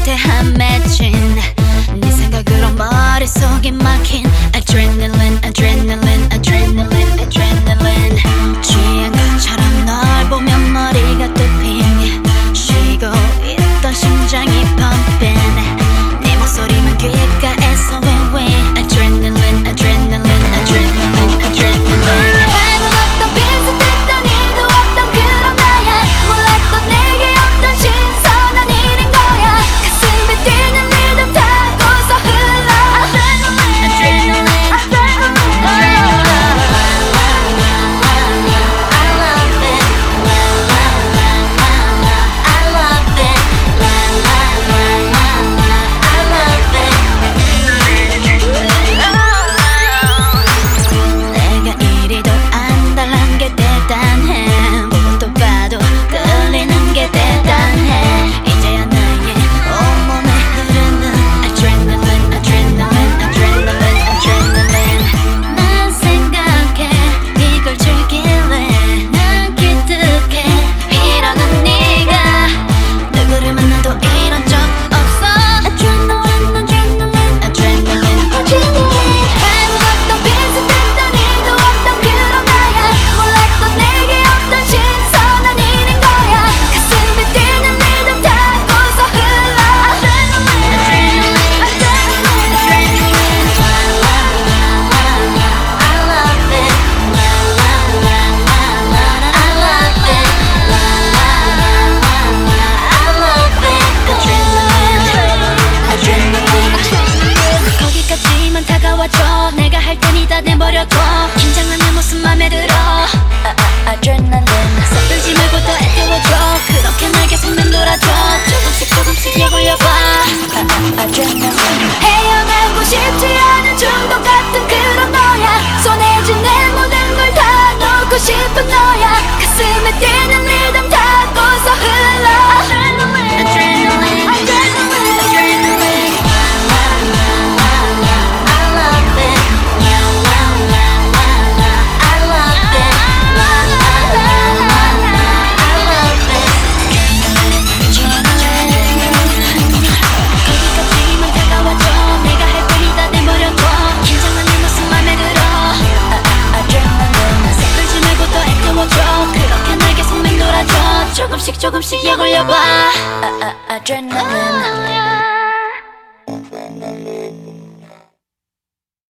한 맺힌 네 생각으로 머릿속이 막힌 Adrenaline, adrenaline, adrenaline, adrenaline 취한 것처럼 널 보면 머리가 뚫힌 쉬고 있던 심장이 pumping 네 목소리만 귓가에서 윙윙 Adrenaline, adrenaline, adrenaline, adrenaline 알고봤던 비슷했던 일도 없던 그런 나야 몰랐던 내게 어떤 신선한 일인 거야 가슴에 뛰는 리듬 타고서 흘러 Adrenaline, adrenaline, adrenaline I love it I love it I love it 내가 이리도 안달난 게 대단해 무엇도 봐도 끌리는 게 대단해 이제야 나의 온몸에 흐르는 Adrenaline, adrenaline, adrenaline, adrenaline 난 생각해 이걸 즐길래 난 기특해 이러는 네가 누구를 만나도 이런 적 없어 Adrenaline, adrenaline, adrenaline, adrenaline 아무것도 비슷했던 일도 없던 그런 나야 몰랐던 내게 어떤 신선한 일인 거야 가슴에 뛰는 리듬 타고서 흘러 Adrenaline, adrenaline, adrenaline I love it I love it 거기까지만 다가와줘 내가 할 테니 다 내버려둬 긴장한 내 모습 맘에 들어 Adrenaline 서툴지 말고 더 애태워줘 그렇게 날 계속 맴돌아줘 조금씩 조금씩 약 올려봐 Adrenaline 헤어나고 싶지 않은 중독 같은 그런 너야 손에 쥔 내 모든 걸 다 놓고 싶은 너야 가슴에 뛰는 리듬 타고서 흘러 Adrenaline, adrenaline, adrenaline, adrenaline I love it I love it 거기까지만 다가와줘 내가 할 테니 다 내버려둬 긴장한 내 모습 맘에 들어 Adrenaline 서툴지 말고 더 애태워줘 그렇게 날 계속 맴돌아줘 조금씩 조금씩 약 올려봐 Adrenaline